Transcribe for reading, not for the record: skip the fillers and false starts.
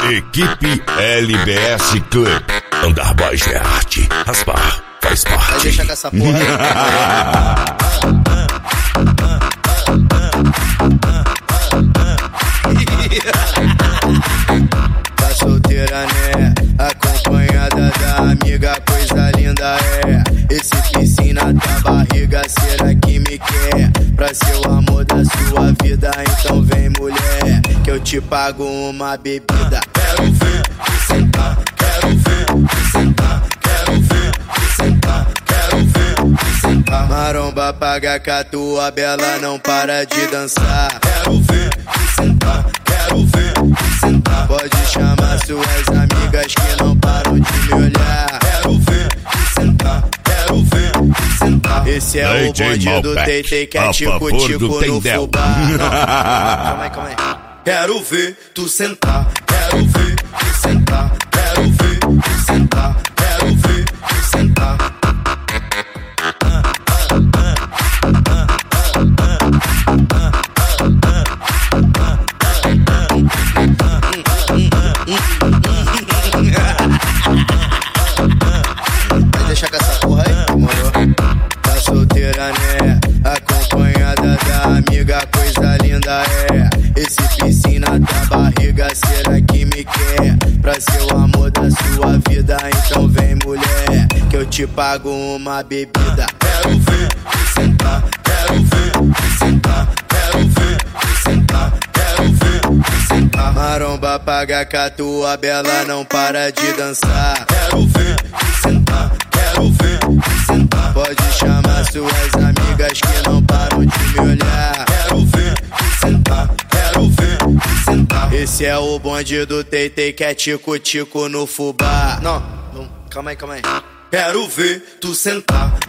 Equipe LBS Club. Andar baixo é arte, raspar faz parte. Vai deixar com essa porra aí. Tá solteira, né? Acompanhada da amiga, coisa linda é. Esse piscina da barriga, será que me quer? Pra ser o amor da sua vida, então vem mulher, que eu te pago uma bebida. Quero ver te sentar, quero ver te sentar, quero ver te sentar, quero ver te sentar. Maromba paga com a tua bela, não para de dançar. Quero ver te sentar, quero ver te sentar. Pode chamar suas amigas que não param de me olhar. Quero ver te sentar, quero ver te sentar. Esse é o bonde do Teitei, que é tico-tico no fubá. Calma aí. Quero ver tu sentar, quero ver tu sentar, quero ver tu sentar, quero ver tu sentar. Vai deixar com essa porra aí, demorou? Tá solteira, né? Acompanhada da amiga, coisa linda é. Esse piscina da barriga, será que me quer? Pra ser o amor da sua vida, então vem mulher, que eu te pago uma bebida. Quero ver te sentar, quero ver te sentar, quero ver te sentar, quero ver te sentar. Maromba paga com a tua bela, não para de dançar. Quero ver te sentar, quero ver te sentar. Pode chamar suas amigas que não param de me olhar. Quero ver te sentar, quero ver te sentar. Esse é o bonde do Teitei, que é tico-tico no fubá. Não, calma aí. Quero ver tu sentar,